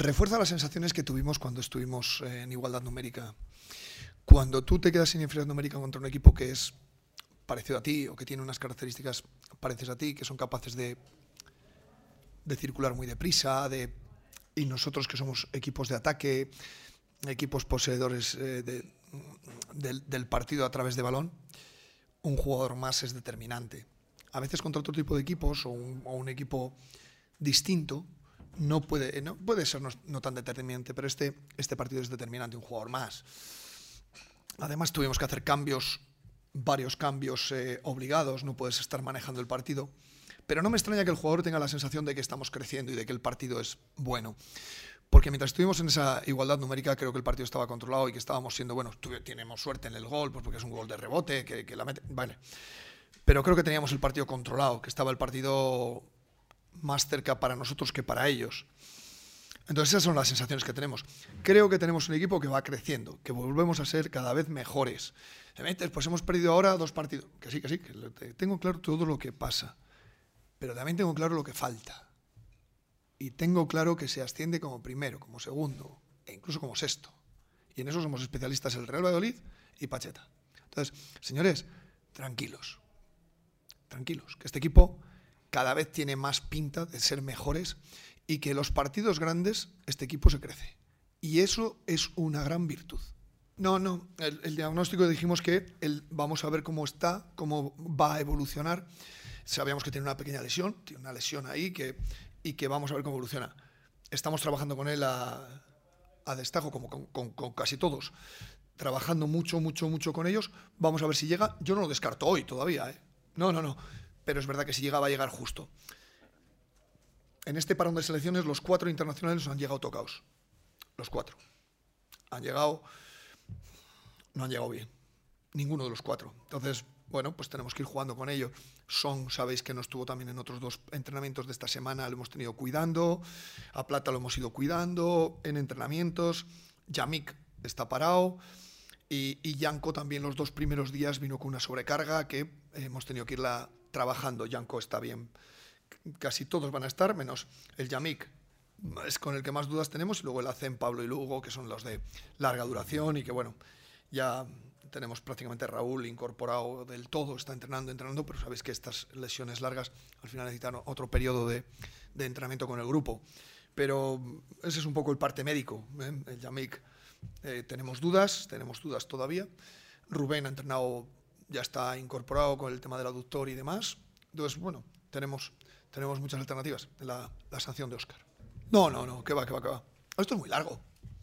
refuerza las sensaciones que tuvimos cuando estuvimos en igualdad numérica. Cuando tú te quedas sin inferioridad numérica contra un equipo que es parecido a ti o que tiene unas características parecidas a ti, que son capaces de circular muy deprisa, y nosotros que somos equipos de ataque, equipos poseedores del partido a través de balón, un jugador más es determinante. A veces contra otro tipo de equipos o un equipo distinto no puede ser no tan determinante, pero este partido es determinante, un jugador más. Además tuvimos que hacer varios cambios obligados, no puedes estar manejando el partido, pero no me extraña que el jugador tenga la sensación de que estamos creciendo y de que el partido es bueno. Porque mientras estuvimos en esa igualdad numérica, creo que el partido estaba controlado y que estábamos siendo, bueno, tenemos suerte en el gol, pues porque es un gol de rebote, que la mete, vale. Pero creo que teníamos el partido controlado, que estaba el partido más cerca para nosotros que para ellos. Entonces esas son las sensaciones que tenemos. Creo que tenemos un equipo que va creciendo, que volvemos a ser cada vez mejores. Pues hemos perdido ahora 2 partidos. Que sí, que tengo claro todo lo que pasa, pero también tengo claro lo que falta. Y tengo claro que se asciende como primero, como segundo, e incluso como sexto. Y en eso somos especialistas el Real Valladolid y Pacheta. Entonces, señores, tranquilos, que este equipo cada vez tiene más pinta de ser mejores y que los partidos grandes este equipo se crece. Y eso es una gran virtud. No, el diagnóstico dijimos que vamos a ver cómo está, cómo va a evolucionar. Sabíamos que tiene una pequeña lesión, tiene una lesión ahí y que vamos a ver cómo evoluciona. Estamos trabajando con él a destajo, como con casi todos, trabajando mucho con ellos. Vamos a ver si llega. Yo no lo descarto hoy todavía, ¿eh? No. Pero es verdad que si llega, va a llegar justo. En este parón de selecciones, los 4 internacionales han llegado tocados. Los 4. No han llegado bien. Ninguno de los 4. Entonces, bueno, pues tenemos que ir jugando con ello. Sabéis que no estuvo también en otros 2 entrenamientos de esta semana, lo hemos tenido cuidando. A Plata lo hemos ido cuidando en entrenamientos. Yamik está parado. Y Yanko también los 2 primeros días vino con una sobrecarga que hemos tenido que irla trabajando. Yanko está bien. Casi todos van a estar, menos el Yamik. Es con el que más dudas tenemos. Y luego el Acen, Pablo y Lugo, que son los de larga duración y que, bueno, ya tenemos prácticamente a Raúl incorporado del todo, está entrenando, pero sabéis que estas lesiones largas al final necesitan otro periodo de entrenamiento con el grupo. Pero ese es un poco el parte médico, ¿eh? El Yamik, tenemos dudas todavía. Rubén ha entrenado, ya está incorporado con el tema del aductor y demás. Entonces, bueno, tenemos muchas alternativas en la sanción de Óscar. No, que va. Esto es muy largo.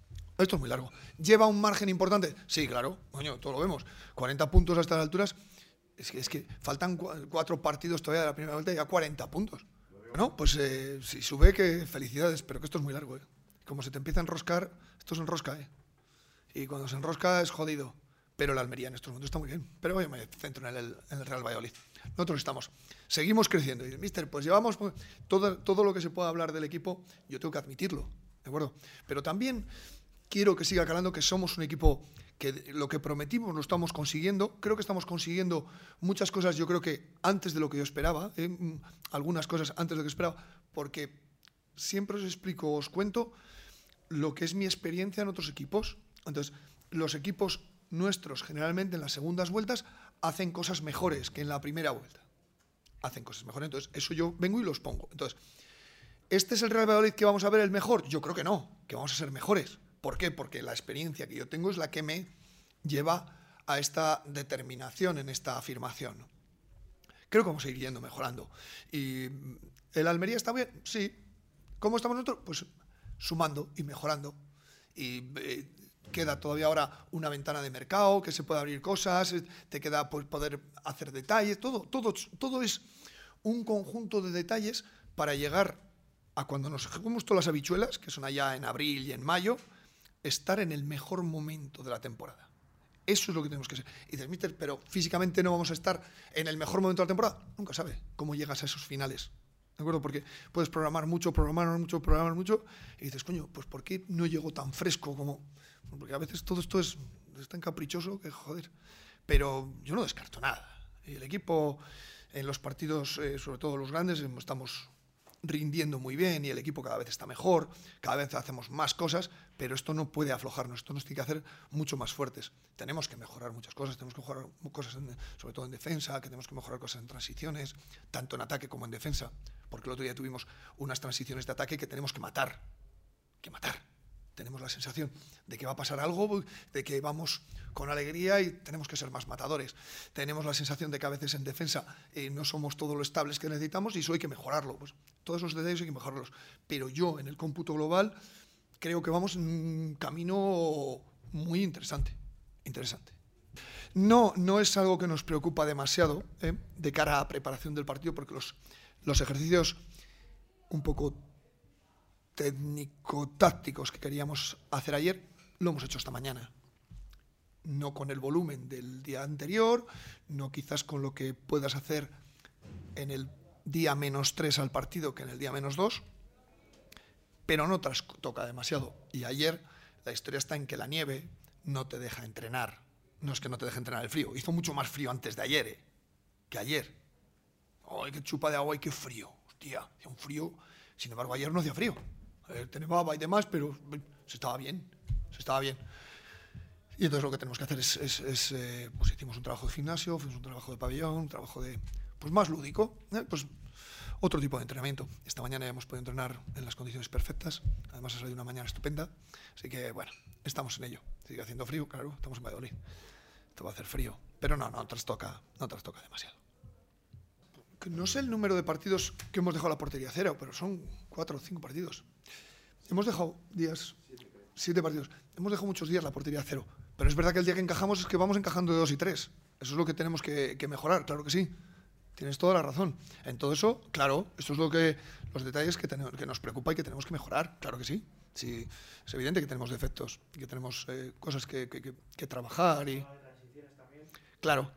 ¿Lleva un margen importante? Sí, claro, coño, todo lo vemos. 40 puntos a estas alturas. Es que faltan 4 partidos todavía de la primera vuelta y ya 40 puntos. Bueno, pues si sube, que felicidades, pero que esto es muy largo, ¿eh? Como se te empieza a enroscar, esto se enrosca, ¿eh? Y cuando se enrosca es jodido. Pero el Almería en estos momentos está muy bien. Pero hoy me centro en el Real Valladolid. Nosotros seguimos creciendo. Y mister, pues llevamos todo lo que se pueda hablar del equipo, yo tengo que admitirlo, ¿de acuerdo? Pero también quiero que siga calando que somos un equipo que lo que prometimos lo estamos consiguiendo. Creo que estamos consiguiendo muchas cosas, yo creo que antes de lo que yo esperaba, algunas cosas antes de lo que esperaba, porque siempre os cuento lo que es mi experiencia en otros equipos. Entonces, los equipos nuestros generalmente en las segundas vueltas hacen cosas mejores que en la primera vuelta. Entonces eso yo vengo y los pongo. Entonces, ¿este es el Real Valladolid que vamos a ver el mejor? Yo creo que no, que vamos a ser mejores. ¿Por qué? Porque la experiencia que yo tengo es la que me lleva a esta determinación en esta afirmación. Creo que vamos a ir yendo mejorando. ¿Y el Almería está bien? Sí. ¿Cómo estamos nosotros? Pues sumando y mejorando. Y queda todavía ahora una ventana de mercado, que se puede abrir cosas, te queda pues, poder hacer detalles, todo es un conjunto de detalles para llegar a cuando nos comemos todas las habichuelas, que son allá en abril y en mayo, estar en el mejor momento de la temporada. Eso es lo que tenemos que ser. Y dices, mister, pero físicamente no vamos a estar en el mejor momento de la temporada. Nunca sabe cómo llegas a esos finales. ¿De acuerdo? Porque puedes programar mucho, y dices, coño, pues ¿por qué no llego tan fresco como...? Porque a veces todo esto es tan caprichoso que joder. Pero yo no descarto nada. Y el equipo en los partidos, sobre todo los grandes, estamos rindiendo muy bien y el equipo cada vez está mejor, cada vez hacemos más cosas, pero esto no puede aflojarnos, esto nos tiene que hacer mucho más fuertes. Tenemos que mejorar muchas cosas, tenemos que mejorar cosas sobre todo en defensa, que tenemos que mejorar cosas en transiciones, tanto en ataque como en defensa, porque el otro día tuvimos unas transiciones de ataque que tenemos que matar, Tenemos la sensación de que va a pasar algo, de que vamos con alegría y tenemos que ser más matadores. Tenemos la sensación de que a veces en defensa no somos todo lo estables que necesitamos y eso hay que mejorarlo. Pues todos esos detalles hay que mejorarlos. Pero yo, en el cómputo global, creo que vamos en un camino muy interesante. No es algo que nos preocupa demasiado de cara a preparación del partido, porque los ejercicios un poco técnico-tácticos que queríamos hacer ayer, lo hemos hecho esta mañana. No con el volumen del día anterior, no quizás con lo que puedas hacer en el día -3 al partido que en el día -2, pero no toca demasiado. Y ayer la historia está en que la nieve no te deja entrenar. No es que no te deje entrenar el frío. Hizo mucho más frío antes de ayer que ayer. ¡Ay, qué chupa de agua y qué frío! Hostia, hacía un frío. Sin embargo, ayer no hacía frío. Tenebaba y demás, pero se estaba bien. Y entonces lo que tenemos que hacer es pues hicimos un trabajo de gimnasio, hicimos un trabajo de pabellón, un trabajo de pues más lúdico, pues otro tipo de entrenamiento. Esta mañana ya hemos podido entrenar en las condiciones perfectas, además ha salido una mañana estupenda, así que bueno, estamos en ello. Sigue haciendo frío, claro, estamos en Valladolid. Esto va a hacer frío, pero no trastoca demasiado. No sé el número de partidos que hemos dejado la portería cero, pero son 4 o 5 partidos. Hemos dejado 7 partidos. Hemos dejado muchos días la portería cero. Pero es verdad que el día que encajamos es que vamos encajando de 2 y 3. Eso es lo que tenemos que mejorar, claro que sí. Tienes toda la razón. En todo eso, claro, esto es los detalles que nos preocupa y que tenemos que mejorar, claro que sí. Sí, es evidente que tenemos defectos, que tenemos cosas que trabajar y... Claro.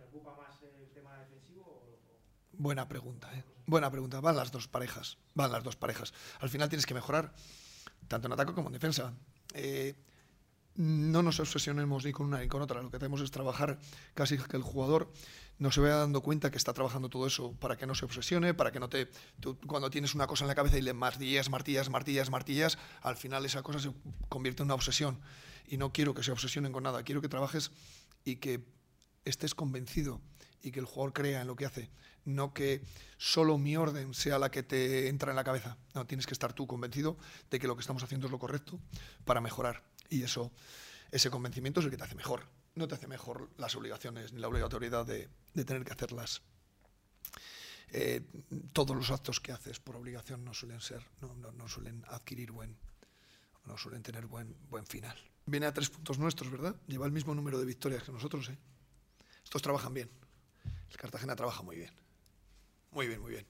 Buena pregunta. Van las dos parejas. Al final tienes que mejorar tanto en ataque como en defensa. No nos obsesionemos ni con una ni con otra. Lo que tenemos es trabajar casi que el jugador no se vaya dando cuenta que está trabajando todo eso para que no se obsesione, para que no te... Tú, cuando tienes una cosa en la cabeza y le martillas, al final esa cosa se convierte en una obsesión. Y no quiero que se obsesionen con nada. Quiero que trabajes y que estés convencido y que el jugador crea en lo que hace. No que solo mi orden sea la que te entra en la cabeza. No, tienes que estar tú convencido de que lo que estamos haciendo es lo correcto para mejorar. Y ese convencimiento es el que te hace mejor. No te hace mejor las obligaciones ni la obligatoriedad de tener que hacerlas. Todos los actos que haces por obligación no suelen adquirir no suelen tener buen final. Viene a 3 puntos nuestros, ¿verdad? Lleva el mismo número de victorias que nosotros, ¿eh? Estos trabajan bien. El Cartagena trabaja muy bien. Muy bien.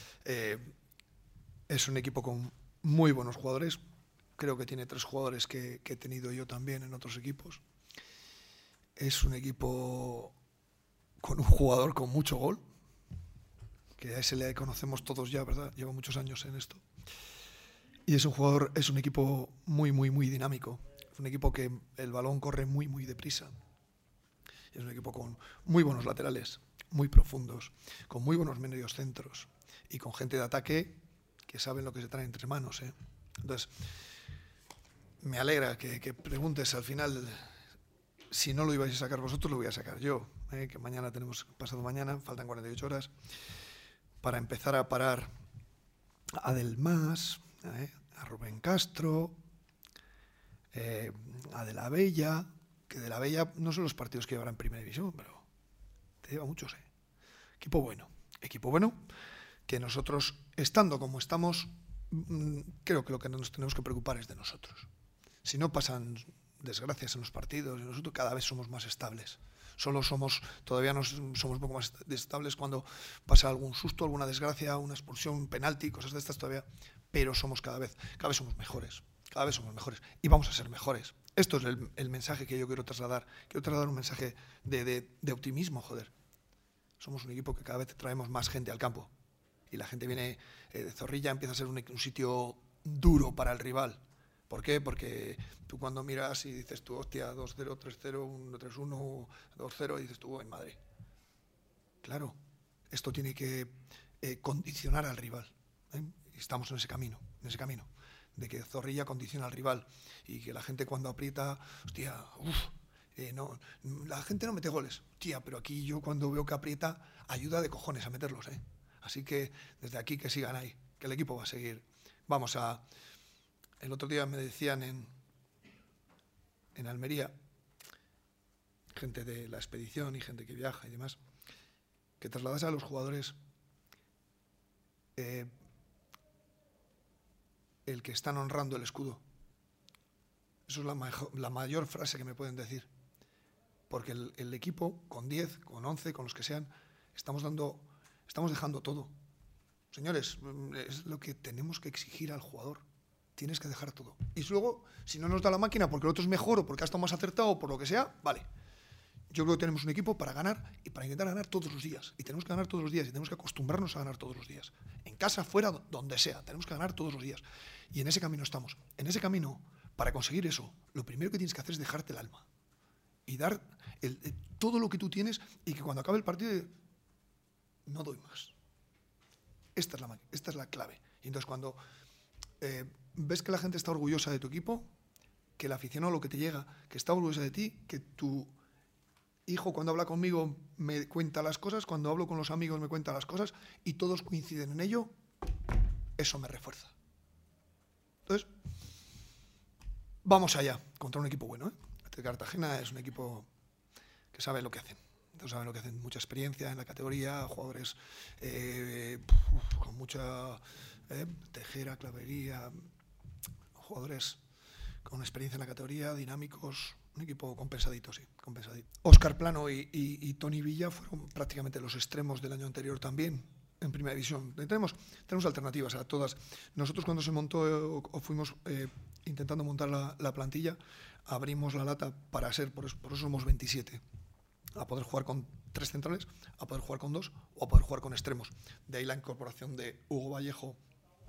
Es un equipo con muy buenos jugadores. Creo que tiene 3 jugadores que he tenido yo también en otros equipos. Es un equipo con un jugador con mucho gol, que a ese le conocemos todos ya, ¿verdad? Lleva muchos años en esto. Y es un equipo muy dinámico. Es un equipo que el balón corre muy deprisa. Es un equipo con muy buenos laterales, muy profundos, con muy buenos medios centros y con gente de ataque que saben lo que se trae entre manos, ¿eh? Entonces, me alegra que preguntes al final si no lo ibais a sacar vosotros, lo voy a sacar yo, que pasado mañana, faltan 48 horas, para empezar a parar a Del Mas, a Rubén Castro, a De la Bella, que De la Bella no son los partidos que llevará en Primera División, pero te lleva muchos, Equipo bueno, que nosotros, estando como estamos, creo que lo que nos tenemos que preocupar es de nosotros. Si no pasan desgracias en los partidos, nosotros cada vez somos más estables. Todavía no somos un poco más estables cuando pasa algún susto, alguna desgracia, una expulsión, un penalti, cosas de estas todavía, pero somos cada vez somos mejores. Y vamos a ser mejores. Esto es el mensaje que yo quiero trasladar. Quiero trasladar un mensaje de optimismo, joder. Somos un equipo que cada vez traemos más gente al campo. Y la gente viene de Zorrilla, empieza a ser un sitio duro para el rival. ¿Por qué? Porque tú cuando miras y dices tú, hostia, 2-0, 3-0, 1-3-1, 2-0, y dices tú, en Madrid. Claro, esto tiene que condicionar al rival. estamos en ese camino, de que Zorrilla condiciona al rival y que la gente cuando aprieta, hostia, no, la gente no mete goles, tía, pero aquí yo cuando veo que aprieta, ayuda de cojones a meterlos, ¿eh? Así que desde aquí que sigan ahí, que el equipo va a seguir. El otro día me decían en Almería, gente de la expedición y gente que viaja y demás, que trasladase a los jugadores el que están honrando el escudo. Eso es la mayor frase que me pueden decir. Porque el equipo, con 10, con 11, con los que sean, estamos dejando todo. Señores, es lo que tenemos que exigir al jugador. Tienes que dejar todo. Y luego, si no nos da la máquina porque el otro es mejor o porque ha estado más acertado o por lo que sea, vale. Yo creo que tenemos un equipo para ganar y para intentar ganar todos los días. Y tenemos que ganar todos los días y tenemos que acostumbrarnos a ganar todos los días. En casa, fuera, donde sea. Tenemos que ganar todos los días. Y en ese camino estamos. En ese camino, para conseguir eso, lo primero que tienes que hacer es dejarte el alma. Y dar todo lo que tú tienes y que cuando acabe el partido no doy más. Esta es la clave. Y entonces cuando ves que la gente está orgullosa de tu equipo, que el aficionado lo que te llega, que está orgullosa de ti, que tu hijo cuando habla conmigo me cuenta las cosas, cuando hablo con los amigos me cuenta las cosas y todos coinciden en ello, eso me refuerza. Entonces, vamos allá contra un equipo bueno, ¿eh? Este Cartagena es un equipo que sabe lo que hacen. Entonces saben lo que hacen, mucha experiencia en la categoría, jugadores con mucha tejera, clavería, jugadores con experiencia en la categoría, dinámicos, un equipo compensadito, sí, compensadito. Óscar Plano y Toni Villa fueron prácticamente los extremos del año anterior también, en primera división. Tenemos alternativas a todas. Nosotros cuando se montó o fuimos intentando montar la plantilla, abrimos la lata para ser, por eso somos 27. A poder jugar con 3 centrales, a poder jugar con 2 o a poder jugar con extremos. De ahí la incorporación de Hugo Vallejo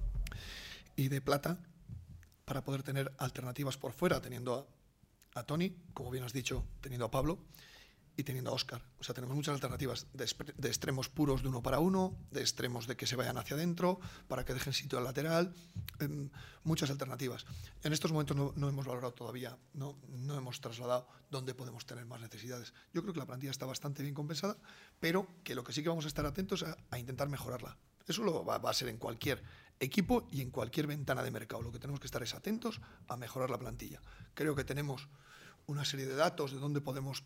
y de Plata para poder tener alternativas por fuera, teniendo a Toni, como bien has dicho, teniendo a Pablo y teniendo a Óscar. O sea, tenemos muchas alternativas de extremos puros de 1 para 1, de extremos de que se vayan hacia adentro, para que dejen sitio al lateral, muchas alternativas. En estos momentos no hemos valorado todavía, no hemos trasladado dónde podemos tener más necesidades. Yo creo que la plantilla está bastante bien compensada, pero que lo que sí que vamos a estar atentos a intentar mejorarla. Eso va a ser en cualquier equipo y en cualquier ventana de mercado. Lo que tenemos que estar es atentos a mejorar la plantilla. Creo que tenemos una serie de datos de dónde podemos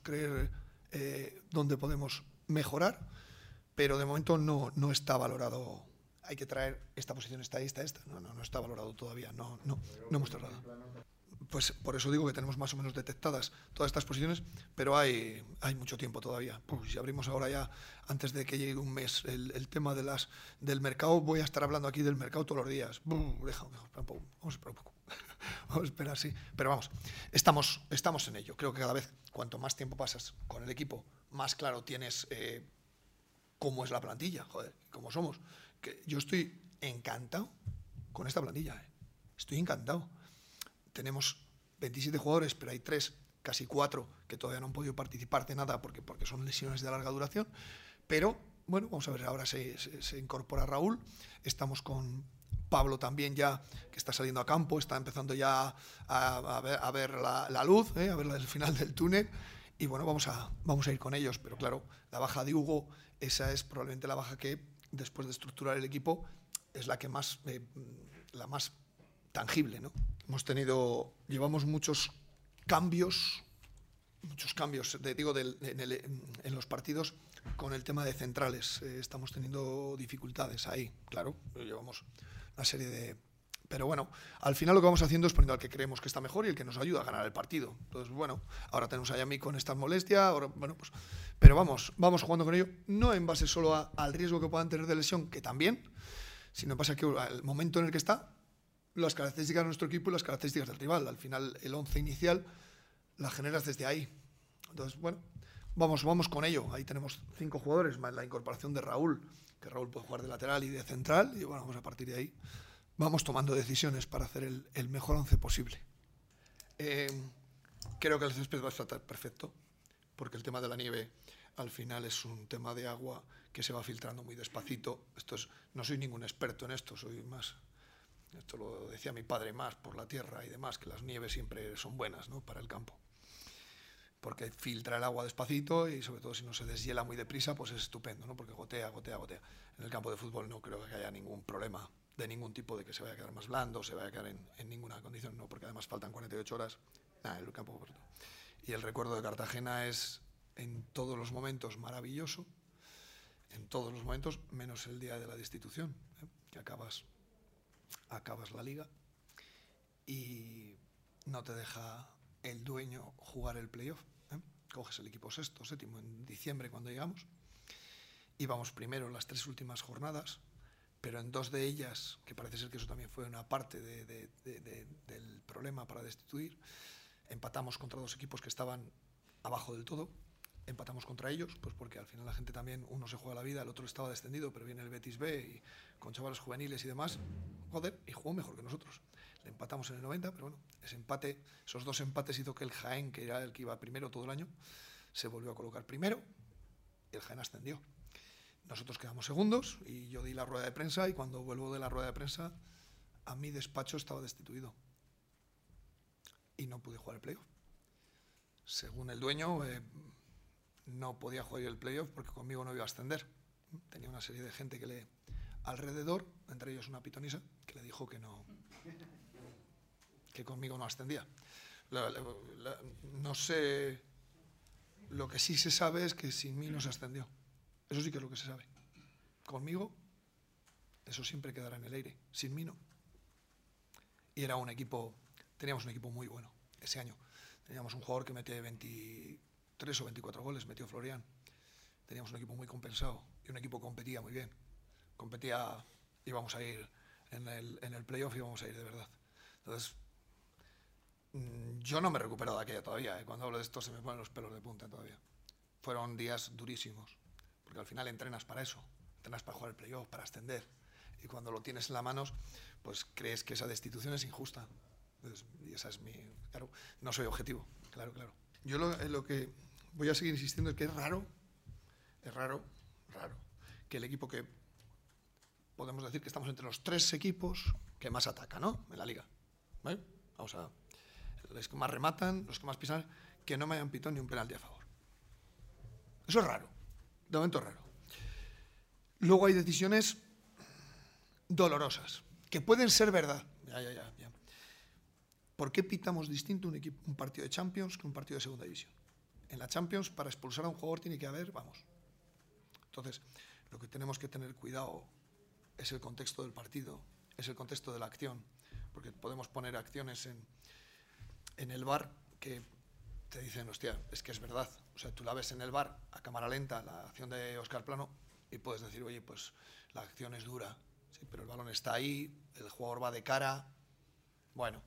dónde podemos mejorar, pero de momento no está valorado. Hay que traer esta posición, esta. No está valorado todavía, no hemos trasladado. Pues por eso digo que tenemos más o menos detectadas todas estas posiciones, pero hay mucho tiempo todavía. Si abrimos ahora ya, antes de que llegue un mes, el tema del mercado, voy a estar hablando aquí del mercado todos los días. Vamos a esperar un poco. Vamos a esperar, sí. Pero vamos, estamos en ello. Creo que cada vez, cuanto más tiempo pasas con el equipo, más claro tienes cómo es la plantilla, joder, cómo somos. Que yo estoy encantado con esta plantilla, Estoy encantado. Tenemos 27 jugadores, pero hay 3, casi 4, que todavía no han podido participar de nada porque son lesiones de larga duración. Pero, bueno, vamos a ver, ahora se incorpora Raúl. Estamos con Pablo también ya, que está saliendo a campo, está empezando ya a ver la luz, a ver el final del túnel. Y bueno, vamos a ir con ellos. Pero claro, la baja de Hugo, esa es probablemente la baja que, después de estructurar el equipo, es la que más, la más tangible, ¿no? Llevamos muchos cambios, en los partidos con el tema de centrales. Estamos teniendo dificultades ahí, claro, llevamos una serie de... Pero bueno, al final lo que vamos haciendo es poniendo al que creemos que está mejor y el que nos ayuda a ganar el partido. Entonces, bueno, ahora tenemos a Yami con esta molestia, ahora, bueno, pues... Pero vamos jugando con ello, no en base solo al riesgo que puedan tener de lesión, que también, sino en base a que el momento en el que está, las características de nuestro equipo y las características del rival. Al final, el 11 inicial la generas desde ahí. Entonces, bueno, vamos con ello. Ahí tenemos 5 jugadores, más la incorporación de Raúl, que Raúl puede jugar de lateral y de central, y bueno, vamos a partir de ahí. Vamos tomando decisiones para hacer el mejor 11 posible. Creo que el césped va a estar perfecto, porque el tema de la nieve al final es un tema de agua que se va filtrando muy despacito. No soy ningún experto en esto, soy más Esto lo decía mi padre más por la tierra y demás, que las nieves siempre son buenas, ¿no?, para el campo. Porque filtra el agua despacito y sobre todo si no se deshiela muy deprisa, pues es estupendo, ¿no?, porque gotea, gotea, gotea. En el campo de fútbol no creo que haya ningún problema de ningún tipo de que se vaya a quedar más blando, se vaya a quedar en ninguna condición, no, porque además faltan 48 horas. Nada, el campo. Y el recuerdo de Cartagena es en todos los momentos maravilloso, en todos los momentos, menos el día de la destitución, que acabas la liga y no te deja el dueño jugar el playoff. Coges el equipo sexto, séptimo en diciembre cuando llegamos, íbamos primero en las 3 últimas jornadas, pero en 2 de ellas, que parece ser que eso también fue una parte del problema para destituir, empatamos contra 2 equipos que estaban abajo del todo. Empatamos contra ellos, pues porque al final la gente también, uno se juega la vida, el otro estaba descendido, pero viene el Betis B y con chavales juveniles y demás, joder, y jugó mejor que nosotros. Le empatamos en el 90, pero bueno, ese empate, esos 2 empates hizo que el Jaén, que era el que iba primero todo el año, se volvió a colocar primero y el Jaén ascendió. Nosotros quedamos segundos y yo di la rueda de prensa y cuando vuelvo de la rueda de prensa, a mi despacho estaba destituido y no pude jugar el playoff. Según el dueño, no podía jugar el playoff porque conmigo no iba a ascender. Tenía una serie de gente que le alrededor, entre ellos una pitonisa, que le dijo que no, que conmigo no ascendía. No sé, lo que sí se sabe es que sin mí no se ascendió. Eso sí que es lo que se sabe. Conmigo, eso siempre quedará en el aire. Sin mí no. Y era un equipo, teníamos un equipo muy bueno ese año. Teníamos un jugador que mete 23 o 24 goles, metió Florian. Teníamos un equipo muy compensado y un equipo que competía muy bien. Competía, íbamos a ir en el playoff, íbamos a ir de verdad. Entonces, yo no me he recuperado de aquella todavía. Cuando hablo de esto se me ponen los pelos de punta todavía. Fueron días durísimos, porque al final entrenas para eso. Entrenas para jugar el playoff, para ascender. Y cuando lo tienes en las manos, pues crees que esa destitución es injusta. Entonces, y esa es mi... Claro, no soy objetivo, claro. Yo lo que voy a seguir insistiendo es que es raro, que el equipo que podemos decir que estamos entre los 3 equipos que más atacan, ¿no?, en la liga. ¿Vale? Vamos a... Los que más rematan, los que más pisan, que no me hayan pitado ni un penalti a favor. Eso es raro, de momento es raro. Luego hay decisiones dolorosas, que pueden ser verdad. Ya. ¿Por qué pitamos distinto un partido de Champions que un partido de Segunda División? En la Champions, para expulsar a un jugador tiene que haber, vamos. Entonces, lo que tenemos que tener cuidado es el contexto del partido, es el contexto de la acción, porque podemos poner acciones en el VAR que te dicen, hostia, es que es verdad. O sea, tú la ves en el VAR a cámara lenta, la acción de Óscar Plano, y puedes decir, oye, pues la acción es dura, sí, pero el balón está ahí, el jugador va de cara. Bueno,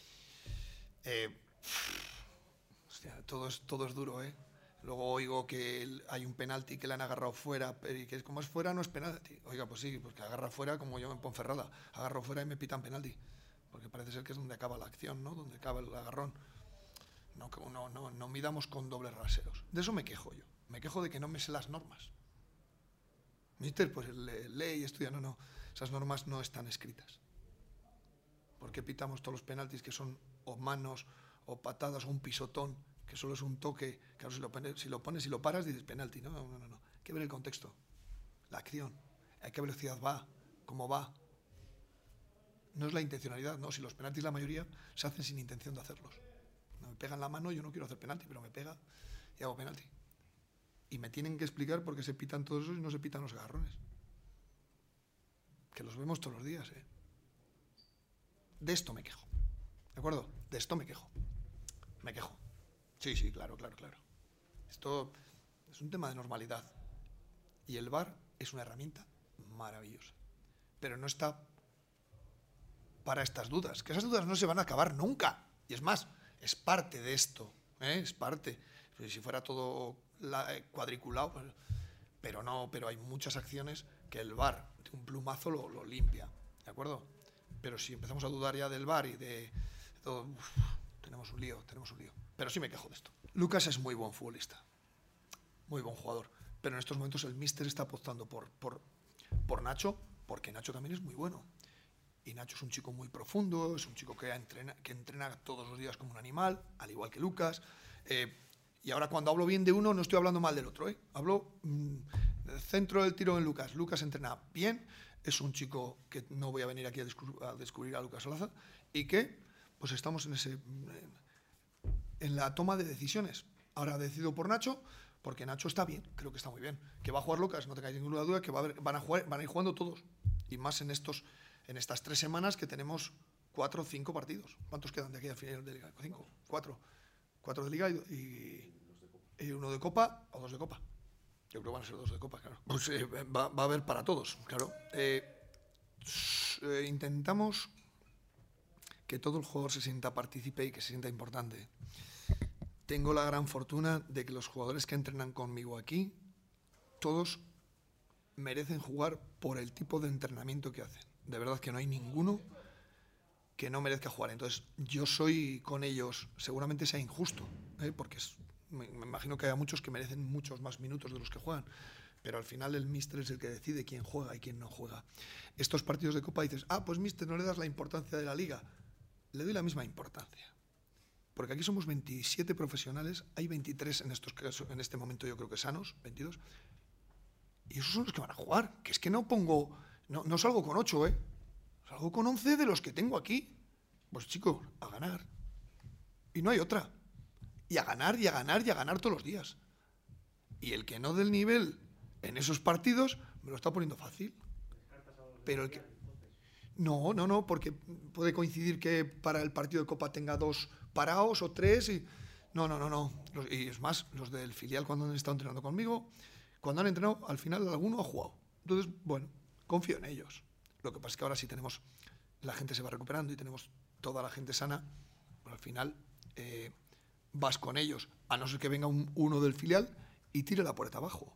hostia, todo es duro, ¿eh? Luego oigo que hay un penalti que le han agarrado fuera, y que como es fuera no es penalti. Oiga, pues sí, porque agarra fuera como yo en Ponferrada. Agarro fuera y me pitan penalti. Porque parece ser que es donde acaba la acción, ¿no?, donde acaba el agarrón. No midamos con dobles raseros. De eso me quejo yo. Me quejo de que no me sé las normas. Mister, pues lee y estudia. No. Esas normas no están escritas. ¿Por qué pitamos todos los penaltis que son o manos, o patadas, o un pisotón, que solo es un toque? Claro, si lo pones y lo paras, dices penalti. No. Hay que ver el contexto, la acción. ¿A qué velocidad va? ¿Cómo va? No es la intencionalidad, no. Si los penaltis, la mayoría, se hacen sin intención de hacerlos. Me pegan la mano, yo no quiero hacer penalti, pero me pega y hago penalti. Y me tienen que explicar por qué se pitan todos esos y no se pitan los agarrones. Que los vemos todos los días, ¿eh? De esto me quejo. ¿De acuerdo? De esto me quejo. Me quejo. Sí, claro. Esto es un tema de normalidad. Y el VAR es una herramienta maravillosa. Pero no está para estas dudas. Que esas dudas no se van a acabar nunca. Y es más, es parte de esto. Es parte. Si fuera todo cuadriculado, pues, pero no, pero hay muchas acciones que el VAR de un plumazo lo limpia. ¿De acuerdo? Pero si empezamos a dudar ya del VAR y de todo, tenemos un lío. Pero sí me quejo de esto. Lucas es muy buen futbolista, muy buen jugador, pero en estos momentos el míster está apostando por Nacho, porque Nacho también es muy bueno. Y Nacho es un chico muy profundo, es un chico que entrena todos los días como un animal, al igual que Lucas. Y ahora cuando hablo bien de uno, no estoy hablando mal del otro. Hablo centro del tiro en Lucas. Lucas entrena bien, es un chico que no voy a venir aquí a descubrir a Lucas Olaza, y que pues estamos en la toma de decisiones. Ahora decido por Nacho, porque Nacho está bien, creo que está muy bien. Que va a jugar Lucas, no tengáis ninguna duda, que van a ir jugando todos. Y más en estas 3 semanas que tenemos 4 o 5 partidos. ¿Cuántos quedan de aquí al final de Liga? 5, 4. 4 de Liga y 1 de Copa o 2 de Copa. Yo creo que van a ser 2 de Copa, claro. Pues va a haber para todos, claro. Intentamos que todo el jugador se sienta partícipe y que se sienta importante. Tengo la gran fortuna de que los jugadores que entrenan conmigo aquí, todos merecen jugar por el tipo de entrenamiento que hacen. De verdad que no hay ninguno que no merezca jugar. Entonces, yo soy con ellos, seguramente sea injusto, porque me imagino que hay muchos que merecen muchos más minutos de los que juegan, pero al final el míster es el que decide quién juega y quién no juega. Estos partidos de Copa dices, pues míster, no le das la importancia de la Liga. Le doy la misma importancia. Porque aquí somos 27 profesionales, hay 23 en este momento yo creo que sanos, 22, y esos son los que van a jugar. Que es que no salgo con 8, salgo con 11 de los que tengo aquí. Pues chicos, a ganar. Y no hay otra. Y a ganar, y a ganar, y a ganar todos los días. Y el que no dé el nivel en esos partidos, me lo está poniendo fácil. Pero el que... No, porque puede coincidir que para el partido de Copa tenga 2 parados o 3 y... No. Y es más, los del filial cuando han estado entrenando conmigo, cuando han entrenado, al final alguno ha jugado. Entonces, bueno, confío en ellos. Lo que pasa es que ahora sí tenemos... La gente se va recuperando y tenemos toda la gente sana, pero al final vas con ellos, a no ser que venga uno del filial y tire la puerta abajo.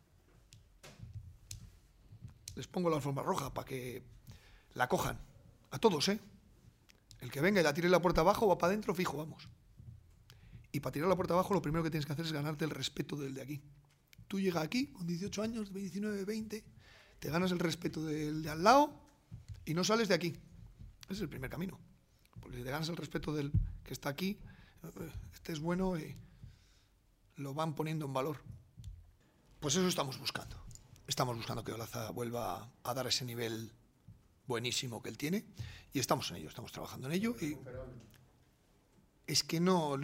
Les pongo la alfombra roja para que la cojan. A todos, El que venga y la tire la puerta abajo va para adentro, fijo, vamos. Y para tirar la puerta abajo lo primero que tienes que hacer es ganarte el respeto del de aquí. Tú llegas aquí con 18 años, 19, 20, te ganas el respeto del de al lado y no sales de aquí. Ese es el primer camino. Porque si te ganas el respeto del que está aquí, este es bueno y lo van poniendo en valor. Pues eso estamos buscando. Estamos buscando que Olaza vuelva a dar ese nivel buenísimo que él tiene y estamos en ello, estamos trabajando en ello. Y es que no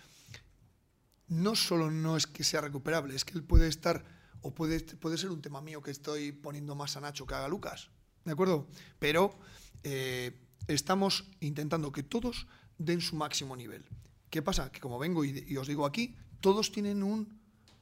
solo no es que sea recuperable, es que él puede estar, o puede ser un tema mío que estoy poniendo más a Nacho que haga Lucas, ¿de acuerdo? Pero estamos intentando que todos den su máximo nivel. ¿Qué pasa? Que como vengo y os digo aquí, todos tienen un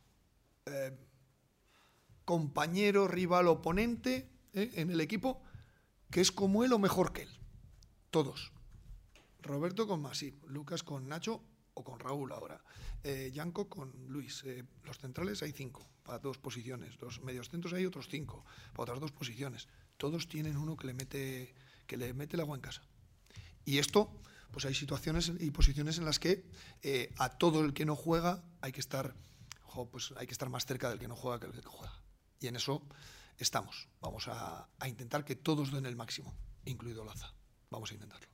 compañero, rival, oponente en el equipo que es como él o mejor que él. Todos. Roberto con Masip, Lucas con Nacho o con Raúl ahora, Yanko con Luis. Los centrales hay 5 para 2 posiciones, los medios centros hay otros 5 para otras 2 posiciones. Todos tienen uno que le mete el agua en casa. Y esto, pues hay situaciones y posiciones en las que a todo el que no juega hay que estar más cerca del que no juega que del que juega. Y en eso estamos. Vamos a intentar que todos den el máximo, incluido Olaza. Vamos a intentarlo.